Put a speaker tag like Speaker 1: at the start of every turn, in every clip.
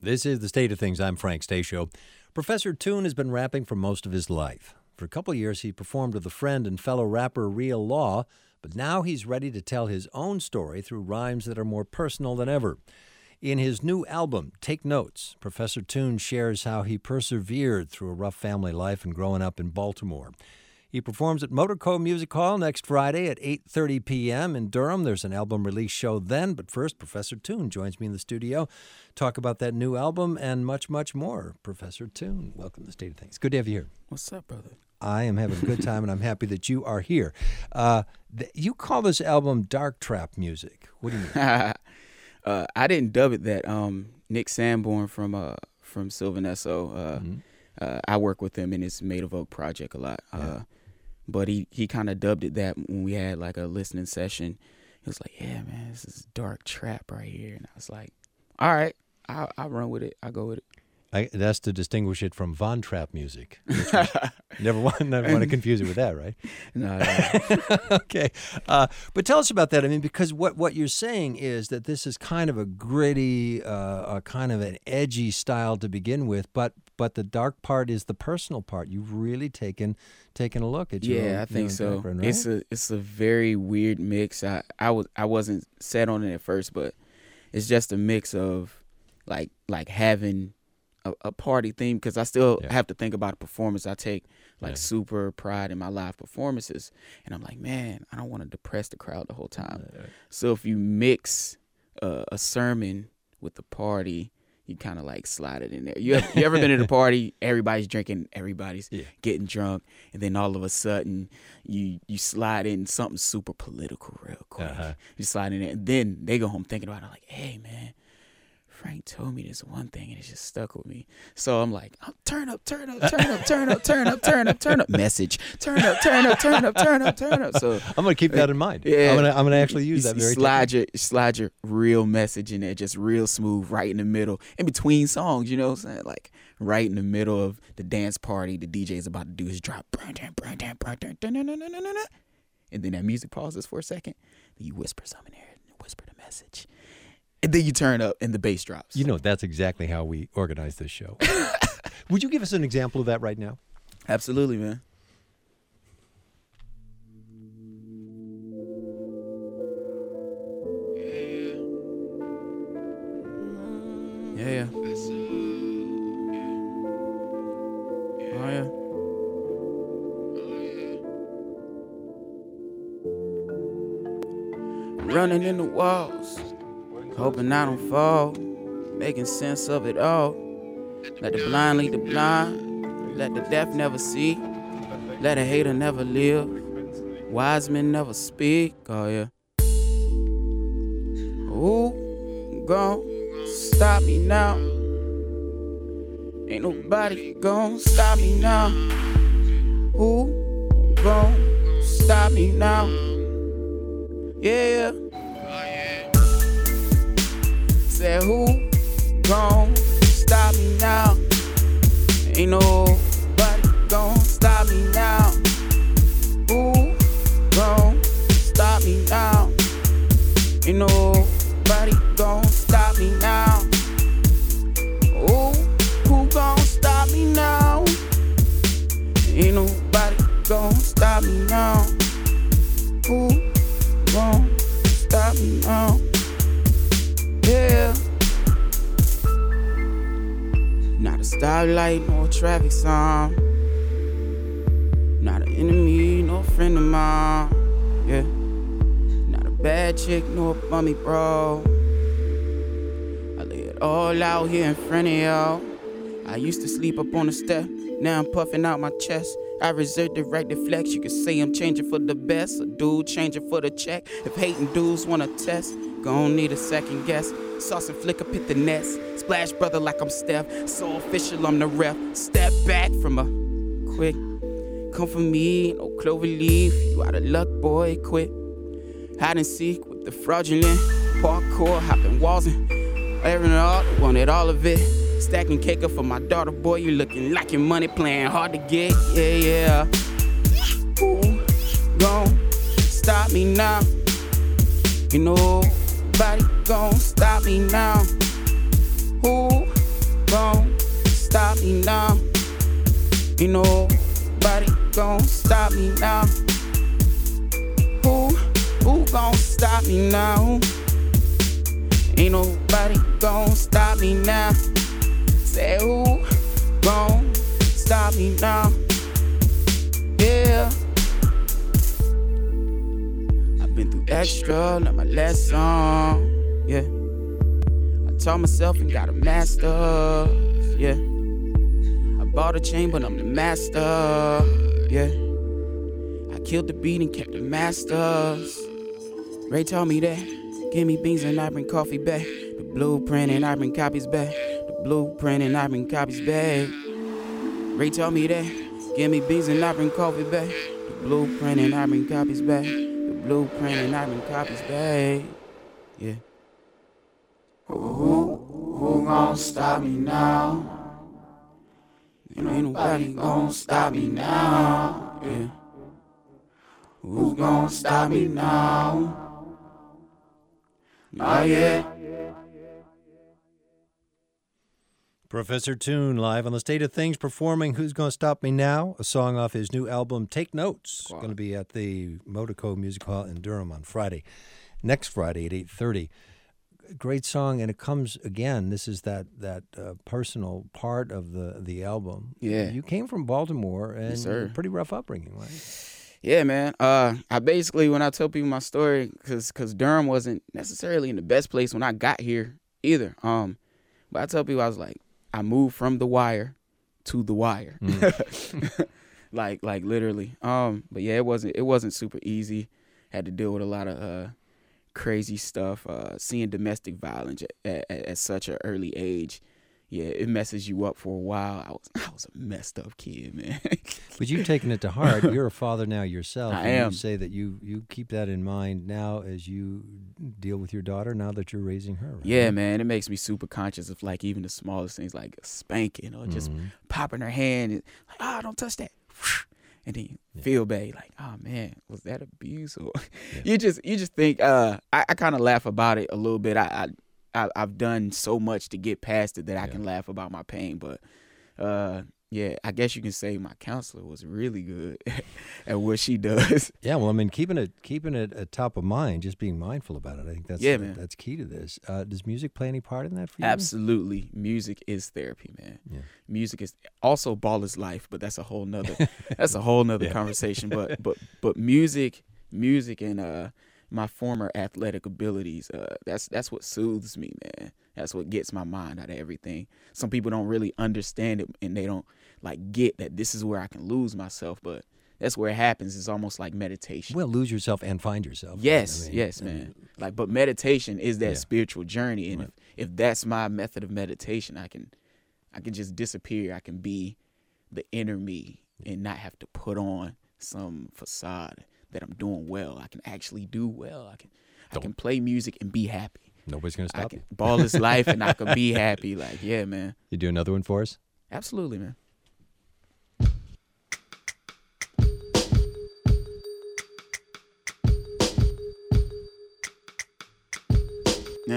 Speaker 1: This is The State of Things. I'm Frank Stasio. Professor Toon has been rapping for most of his life. For a couple of years, he performed with a friend and fellow rapper Real Law, but now he's ready to tell his own story through rhymes that are more personal than ever. In his new album, Take Notes, Professor Toon shares how he persevered through a rough family life and growing up in Baltimore. He performs at Motorco Music Hall next Friday at 8:30 p.m. in Durham. There's an album release show then, but first, Professor Toon joins me in the studio. Talk about that new album and much, much more. Professor Toon, welcome to The State of Things. Good to have you here.
Speaker 2: What's up, brother?
Speaker 1: I am having a good time, and I'm happy that you are here. You call this album dark trap music. What do you mean?
Speaker 2: I didn't dub it that. Nick Sanborn from Sylvan Esso, I work with him in his Made of Oak project a lot. But he kind of dubbed it that when we had like a listening session. He was like, yeah, man, this is dark trap right here. And I was like, all right, I'll run with it. I'll go with it.
Speaker 1: That's to distinguish it from Von Trapp music. Never want to confuse it with that, right?
Speaker 2: No.
Speaker 1: Okay. But tell us about that. I mean, because what you're saying is that this is kind of a gritty, kind of an edgy style to begin with, but the dark part is the personal part. You've really taken a look at your own,
Speaker 2: I think so.
Speaker 1: Right?
Speaker 2: It's a very weird mix. I wasn't set on it at first, but it's just a mix of like having a party theme, because I still have to think about a performance. I take super pride in my live performances, and I'm like, man, I don't want to depress the crowd the whole time. So if you mix a sermon with the party, you kind of like slide it in there. You ever been at a party, everybody's drinking, everybody's getting drunk, and then all of a sudden you slide in something super political real quick. You slide in there, and then they go home thinking about it like, hey, man, Frank told me this one thing and it just stuck with me. So I'm like, turn up, turn up, turn up, turn up, turn up, turn up, turn up, message, turn up, turn up, turn up, turn up, turn up. So
Speaker 1: I'm gonna keep that in mind.
Speaker 2: Yeah,
Speaker 1: I'm gonna actually use that very.
Speaker 2: Slide your real message in there, just real smooth, right in the middle, in between songs. You know what I'm saying? Like right in the middle of the dance party, the DJ is about to do his drop, and then that music pauses for a second. Then you whisper something in there, whisper the message. And then you turn up and the bass drops.
Speaker 1: You know, that's exactly how we organize this show. Would you give us an example of that right now?
Speaker 2: Absolutely, man. Yeah. Oh, yeah. Running in the walls, hoping I don't fall, making sense of it all. Let the blind lead the blind, let the deaf never see, let a hater never live, wise men never speak. Oh yeah. Who gon' stop me now? Ain't nobody gon' stop me now. Who gon' stop me now? Yeah. Said who gon' stop me now? Ain't nobody gon' stop me now. Who gon' stop me now? Ain't nobody gon' stop me now. Who gon' stop me now? Ain't nobody gon' stop me now. Who gon' stop me now? Yeah. Not a stoplight, no traffic sign. Not an enemy, no friend of mine. Yeah. Not a bad chick, no a bummy bro. I lay it all out here in front of y'all. I used to sleep up on the step, now I'm puffing out my chest. I reserve the right to flex. You can say I'm changing for the best, a dude changing for the check. If hating dudes wanna test, gon' need a second guess. Sauce and flick up, hit the nest. Splash brother like I'm Steph. So official, I'm the ref. Step back from a quick. Come for me, no clover leaf. You out of luck, boy, quit. Hide and seek with the fraudulent. Parkour, hopping walls and airing it all. Wanted all of it. Stacking cake up for my daughter, boy. You looking like your money playing hard to get. Yeah. Who gon' stop me now? You know. Nobody gon' stop me now. Who me now. Ain't nobody gon' stop me now. Who gon' stop me now? Ain't nobody gon' stop me now. Say who gon' stop me now? Yeah. I've been through extra, learned my lesson. Yeah. I taught myself and got a master. Yeah. I bought a chain, but I'm the master. Yeah. I killed the beat and kept the masters. Ray told me that. Give me beans and I bring coffee back. The blueprint and I bring copies back. The blueprint and I bring copies back. Ray told me that. Give me beans and I bring coffee back. The blueprint and I bring copies back. The blueprint and I bring copies back. Yeah. Who gon' stop me now? Ain't nobody gon' stop me now. Yeah. Who's gon' stop me now? Oh yeah.
Speaker 1: Professor Tune live on the State of Things performing Who's Gonna Stop Me Now, a song off his new album Take Notes.
Speaker 2: Wow.
Speaker 1: Going to be at the Monaco Music Hall in Durham on Friday, next Friday at 8:30. Great song, and it comes again. This is that personal part of the album.
Speaker 2: Yeah.
Speaker 1: You came from Baltimore, and
Speaker 2: Yes, sir.
Speaker 1: pretty rough upbringing, right?
Speaker 2: Yeah, man. I basically, when I tell people my story, because Durham wasn't necessarily in the best place when I got here either. But I tell people I was like, I moved from the wire to the wire, like literally. But yeah, it wasn't super easy. Had to deal with a lot of crazy stuff. Seeing domestic violence at such an early age. Yeah, it messes you up for a while. I was a messed up kid, man.
Speaker 1: But you've taken it to heart. You're a father now yourself.
Speaker 2: I
Speaker 1: and
Speaker 2: am.
Speaker 1: You say that you keep that in mind now as you deal with your daughter, now that you're raising her. Right?
Speaker 2: Yeah, man, it makes me super conscious of like even the smallest things, like a spanking or just popping her hand and like, don't touch that. And then you feel bad, like, oh man, was that abuse? Or you just think. I kind of laugh about it a little bit. I've done so much to get past it that I can laugh about my pain, but yeah, I guess you can say my counselor was really good at what she does.
Speaker 1: Yeah, well, I mean, keeping it at top of mind, just being mindful about it. I think that's key to this. Does music play any part in that for you?
Speaker 2: Absolutely, music is therapy, man. Yeah. Music is also ball is life, but that's a whole nother conversation. But music and my former athletic abilities, that's what soothes me, man. That's what gets my mind out of everything. Some people don't really understand it, and they don't like get that this is where I can lose myself, but that's where it happens. It's almost like meditation.
Speaker 1: Well, lose yourself and find yourself.
Speaker 2: Yes, man. Like, but meditation is that spiritual journey, and if that's my method of meditation, I can just disappear. I can be the inner me and not have to put on some facade that I'm doing well. I can actually do well. I can play music and be happy.
Speaker 1: Nobody's gonna stop you.
Speaker 2: Ball is life, and I can be happy. Like, yeah, man.
Speaker 1: You do another one for us?
Speaker 2: Absolutely, man. Yeah.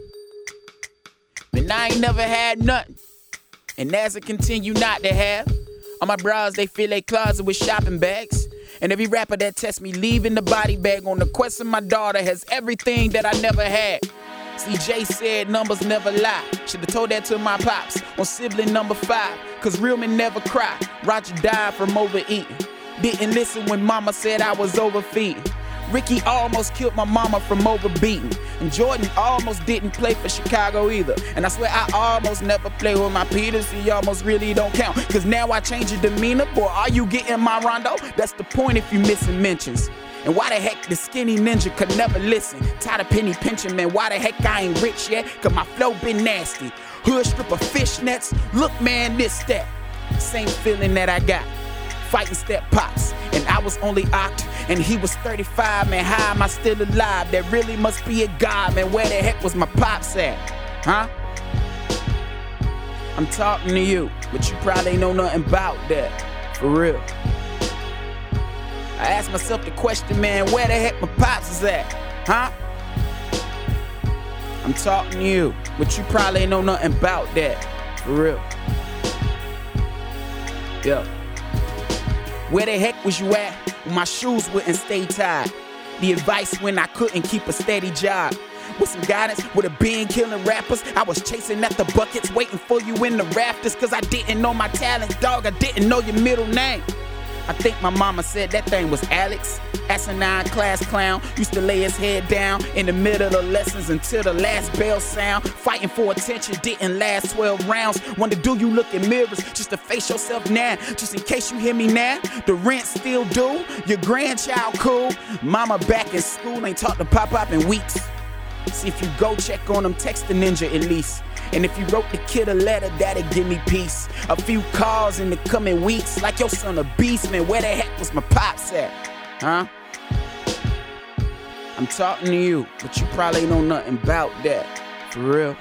Speaker 2: But I ain't never had nothing, and as I continue not to have, all my bras they fill their closet with shopping bags. And every rapper that tests me leaving the body bag on the quest of my daughter has everything that I never had. CJ said numbers never lie. Should've told that to my pops on sibling number 5. Cause real men never cry. Roger died from overeating. Didn't listen when mama said I was overfeeding. Ricky almost killed my mama from overbeating. And Jordan almost didn't play for Chicago either. And I swear I almost never play with my Peters. He almost really don't count. Cause now I change your demeanor. Boy, are you getting my rondo? That's the point if you missing mentions. And why the heck the skinny ninja could never listen? Tired of penny pinching, man, why the heck I ain't rich yet? Cause my flow been nasty. Hood strip of fishnets. Look, man, this, that. Same feeling that I got. Fighting step pops. And I was only oct, and he was 35, man. How am I still alive? That really must be a God, man. Where the heck was my pops at? Huh? I'm talking to you, but you probably ain't know nothing about that. For real. I asked myself the question, man, where the heck my pops is at? Huh? I'm talking to you, but you probably ain't know nothing about that. For real. Yeah. Where the heck was you at when my shoes wouldn't stay tied? The advice when I couldn't keep a steady job. With some guidance, with a being killing rappers. I was chasing at the buckets, waiting for you in the rafters. Cause I didn't know my talent, dog, I didn't know your middle name. I think my mama said that thing was Alex. Asinine class clown, used to lay his head down in the middle of the lessons until the last bell sound. Fighting for attention didn't last 12 rounds. Wonder, do you look in mirrors just to face yourself now? Just in case you hear me now, the rent still due. Your grandchild cool. Mama back in school, ain't talked to Pop in weeks. See if you go check on him, text the ninja at least. And if you wrote the kid a letter, that'd give me peace. A few calls in the coming weeks, like your son a beast, man. Where the heck was my pops at? Huh? I'm talking to you, but you probably know nothing about that. For real.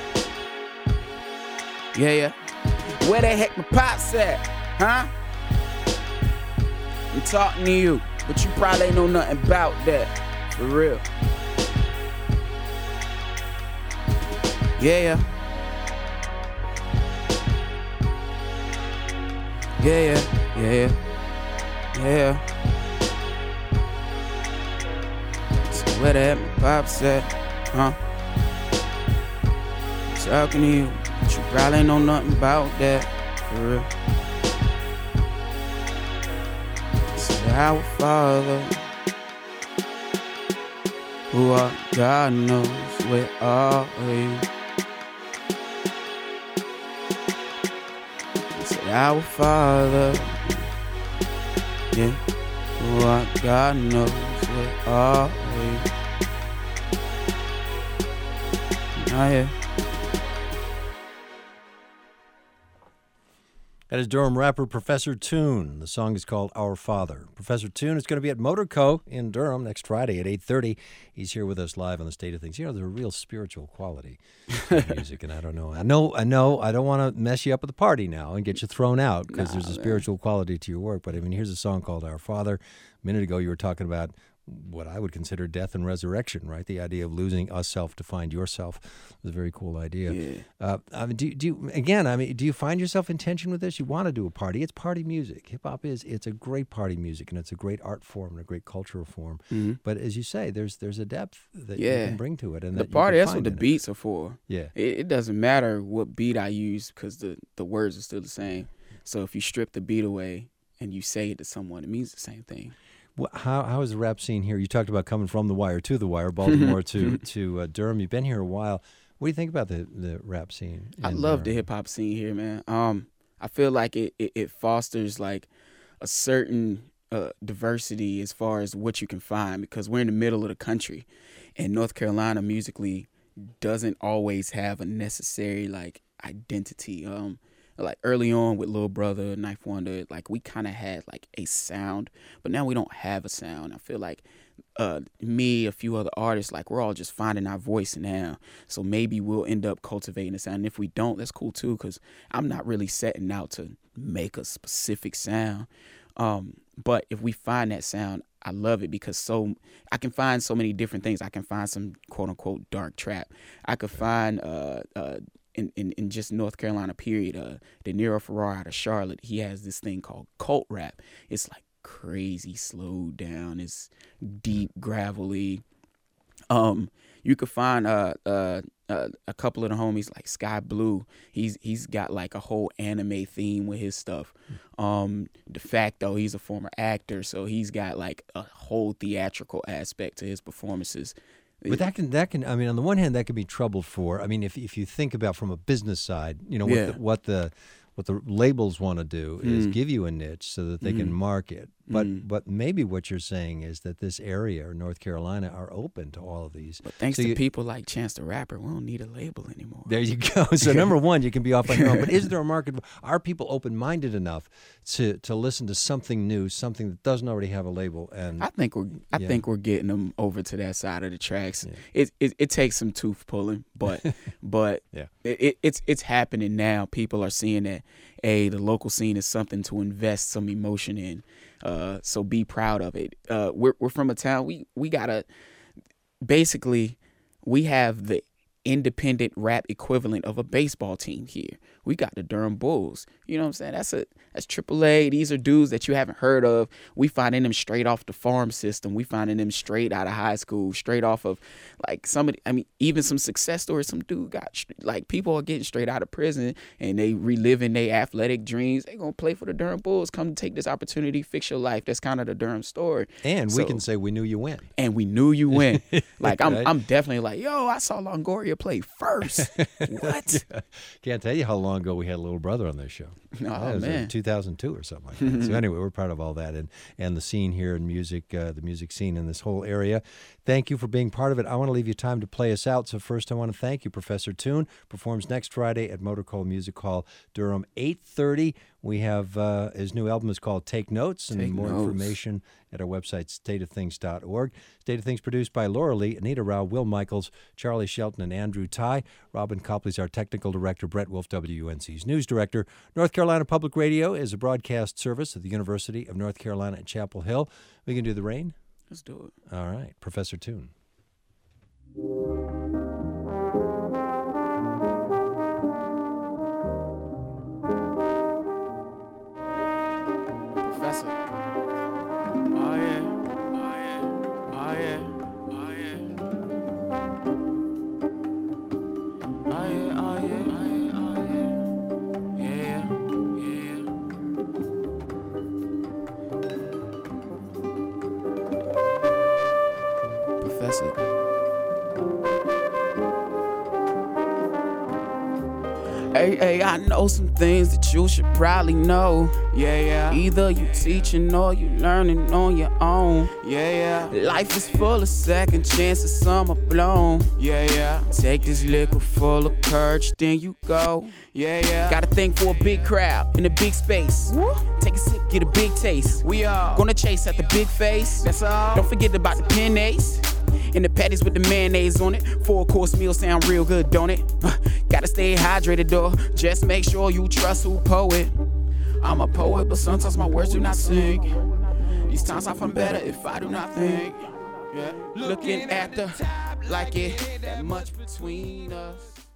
Speaker 2: Yeah. Where the heck my pops at? Huh? I'm talking to you, but you probably know nothing about that. For real. Yeah. So where the heck my pops at, huh? Talking to you, but you probably know nothing about that, for real. So our Father, who art God knows where are you. Our Father, yeah, who art God knows where are we. Oh, yeah.
Speaker 1: That is Durham rapper Professor Tune. The song is called Our Father. Professor Tune is going to be at Motorco in Durham next Friday at 8:30. He's here with us live on The State of Things. You know, there's a real spiritual quality to music, and I don't know. I know. I don't want to mess you up at the party now and get you thrown out because there's a spiritual quality to your work. But I mean, here's a song called Our Father. A minute ago, you were talking about what I would consider death and resurrection, right? The idea of losing a self to find yourself is a very cool idea.
Speaker 2: Yeah.
Speaker 1: I mean, do you find yourself in tension with this? You want to do a party. It's party music. Hip hop it's a great party music, and it's a great art form and a great cultural form. Mm-hmm. But as you say, there's a depth that you can bring to it. And
Speaker 2: the party, that's what the beats are for.
Speaker 1: Yeah.
Speaker 2: It doesn't matter what beat I use because the words are still the same. So if you strip the beat away and you say it to someone, it means the same thing.
Speaker 1: How is the rap scene here? You talked about coming from the Wire to the Wire, Baltimore to Durham. You've been here a while. What do you think about the rap scene?
Speaker 2: I love the hip hop scene here, man. I feel like it fosters like a certain diversity as far as what you can find because we're in the middle of the country, and North Carolina musically doesn't always have a necessary like identity. Like early on with Lil Brother, Knife Wonder, like we kind of had like a sound, but now we don't have a sound. I feel like me, a few other artists, like we're all just finding our voice now. So maybe we'll end up cultivating a sound. And if we don't, that's cool too, because I'm not really setting out to make a specific sound. But if we find that sound, I love it because I can find so many different things. I can find some quote unquote dark trap. I could find in just North Carolina, period, De Niro Ferrara out of Charlotte, he has this thing called cult rap. It's like crazy slowed down. It's deep, gravelly. You could find a couple of the homies like Sky Blue. He's got like a whole anime theme with his stuff. De facto, he's a former actor, so he's got like a whole theatrical aspect to his performances.
Speaker 1: But that can. I mean, on the one hand, that can be trouble for. I mean, if you think about from a business side, you know, what the labels want to do is give you a niche so that they can market. But maybe what you're saying is that this area or North Carolina are open to all of these.
Speaker 2: But thanks to people like Chance the Rapper, we don't need a label anymore.
Speaker 1: There you go. So number one, you can be off on your own. But is there a market? Are people open-minded enough to listen to something new, something that doesn't already have a label? And
Speaker 2: I think we're getting them over to that side of the tracks. Yeah. It takes some tooth pulling, but yeah. It's happening now. People are seeing that the local scene is something to invest some emotion in. So be proud of it. We're from a town. We gotta basically we have the independent rap equivalent of a baseball team here. We got the Durham Bulls. You know what I'm saying? That's AAA. These are dudes that you haven't heard of. We finding them straight off the farm system. We finding them straight out of high school, straight off of like somebody. I mean, even some success stories. Some dude got like people are getting straight out of prison and they reliving their athletic dreams. They gonna play for the Durham Bulls. Come take this opportunity, fix your life. That's kind of the Durham story.
Speaker 1: And we can say we knew you win.
Speaker 2: And we knew you win. Like I'm definitely like, yo, I saw Longoria play first. What?
Speaker 1: Can't tell you how long ago we had a little brother on this show.
Speaker 2: Oh, man.
Speaker 1: 2002 or something like that. So anyway, we're proud of all that and the scene here in music, the music scene in this whole area. Thank you for being part of it. I want to leave you time to play us out. So first I want to thank you. Professor Tune performs next Friday at Motor Call Music Hall, Durham, 8:30. We have his new album is called Take Notes, and more information at our website, stateofthings.org. State of Things produced by Laura Lee, Anita Rao, Will Michaels, Charlie Shelton, and Andrew Ty. Robin Copley's our technical director. Brett Wolf, WUNC's news director. North Carolina Public Radio is a broadcast service of the University of North Carolina at Chapel Hill. We can do the rain?
Speaker 2: Let's do it.
Speaker 1: All right. Professor Tune.
Speaker 2: Professor. Oh yeah. Oh yeah. Oh yeah. Oh yeah. Oh yeah. Oh yeah. Oh yeah. Yeah. Yeah. Professor. Hey, I know some things that you should probably know. Yeah. Either you teaching or you learning on your own. Yeah. Life is full of second chances, some are blown. Yeah. Take this liquor full of courage, then you go. Yeah. Gotta think for a big crowd in a big space. Take a sip, get a big taste. We all gonna chase at the big face. That's all. Don't forget about the penates. And the patties with the mayonnaise on it. 4-course meal sound real good, don't it? Gotta stay hydrated, though. Just make sure you trust who poet. I'm a poet, but sometimes my words do not sing. These times I find better if I do not think. Yeah. Looking at the like it that much between us.